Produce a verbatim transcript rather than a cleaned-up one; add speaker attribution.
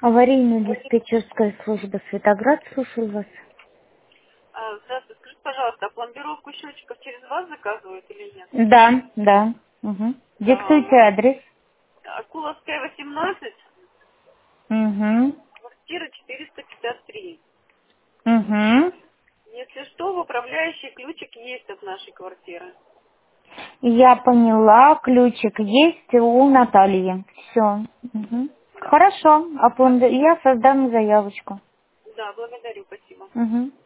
Speaker 1: Аварийно-диспетчерская служба Светоград, слушаю вас.
Speaker 2: А, Здравствуйте, скажите, пожалуйста, а пломбировку счетчиков через вас заказывают или нет?
Speaker 1: Да, да. Угу. Диктуйте
Speaker 2: А,
Speaker 1: адрес.
Speaker 2: Акуловская, восемнадцать,
Speaker 1: Угу.
Speaker 2: квартира четыреста пятьдесят три.
Speaker 1: Угу.
Speaker 2: Если что, в управляющий ключик есть от нашей квартиры.
Speaker 1: Я поняла, ключик есть у Натальи. Все. Угу.
Speaker 2: Да.
Speaker 1: Хорошо, а пломби- я создам заявочку.
Speaker 2: Да, благодарю, спасибо.
Speaker 1: Угу.